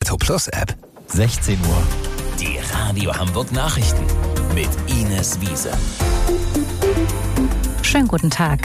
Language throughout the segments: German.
Auto Plus App. 16 Uhr. Die Radio Hamburg Nachrichten mit Ines Wiese. Schönen guten Tag.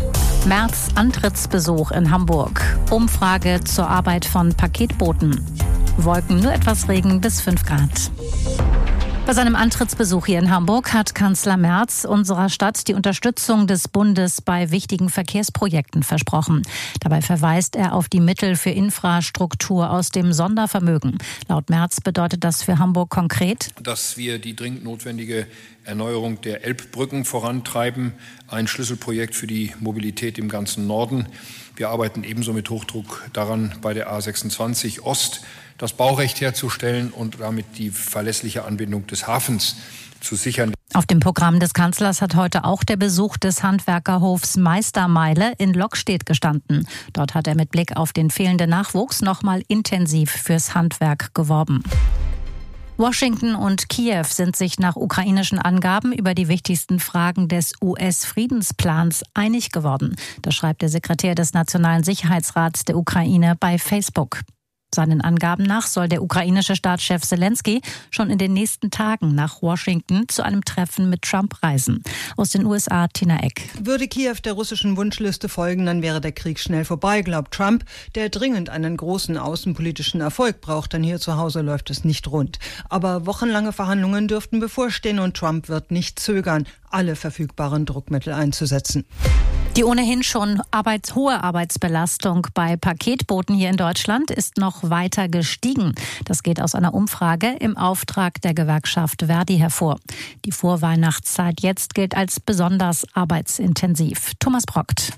Merz Antrittsbesuch in Hamburg. Umfrage zur Arbeit von Paketboten. Wolken, nur etwas Regen bis 5 Grad. Bei seinem Antrittsbesuch hier in Hamburg hat Kanzler Merz unserer Stadt die Unterstützung des Bundes bei wichtigen Verkehrsprojekten versprochen. Dabei verweist er auf die Mittel für Infrastruktur aus dem Sondervermögen. Laut Merz bedeutet das für Hamburg konkret, dass wir die dringend notwendige Erneuerung der Elbbrücken vorantreiben, ein Schlüsselprojekt für die Mobilität im ganzen Norden. Wir arbeiten ebenso mit Hochdruck daran, bei der A26 Ost das Baurecht herzustellen und damit die verlässliche Anbindung des Hafens zu sichern. Auf dem Programm des Kanzlers hat heute auch der Besuch des Handwerkerhofs Meistermeile in Lockstedt gestanden. Dort hat er mit Blick auf den fehlenden Nachwuchs nochmal intensiv fürs Handwerk geworben. Washington und Kiew sind sich nach ukrainischen Angaben über die wichtigsten Fragen des US-Friedensplans einig geworden. Das schreibt der Sekretär des Nationalen Sicherheitsrats der Ukraine bei Facebook. Seinen Angaben nach soll der ukrainische Staatschef Zelensky schon in den nächsten Tagen nach Washington zu einem Treffen mit Trump reisen. Aus den USA, Tina Eck. Würde Kiew der russischen Wunschliste folgen, dann wäre der Krieg schnell vorbei, glaubt Trump, der dringend einen großen außenpolitischen Erfolg braucht, denn hier zu Hause läuft es nicht rund. Aber wochenlange Verhandlungen dürften bevorstehen und Trump wird nicht zögern, alle verfügbaren Druckmittel einzusetzen. Die ohnehin schon hohe Arbeitsbelastung bei Paketboten hier in Deutschland ist noch weiter gestiegen. Das geht aus einer Umfrage im Auftrag der Gewerkschaft Verdi hervor. Die Vorweihnachtszeit jetzt gilt als besonders arbeitsintensiv. Thomas Brockt.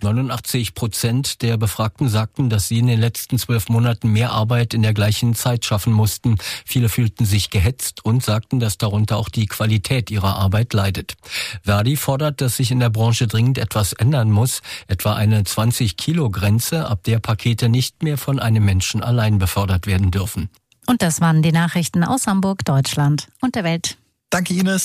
89% der Befragten sagten, dass sie in den letzten 12 Monaten mehr Arbeit in der gleichen Zeit schaffen mussten. Viele fühlten sich gehetzt und sagten, dass darunter auch die Qualität ihrer Arbeit leidet. Verdi fordert, dass sich in der Branche dringend etwas ändern muss. Etwa eine 20-Kilo-Grenze, ab der Pakete nicht mehr von einem Menschen allein befördert werden dürfen. Und das waren die Nachrichten aus Hamburg, Deutschland und der Welt. Danke, Ines.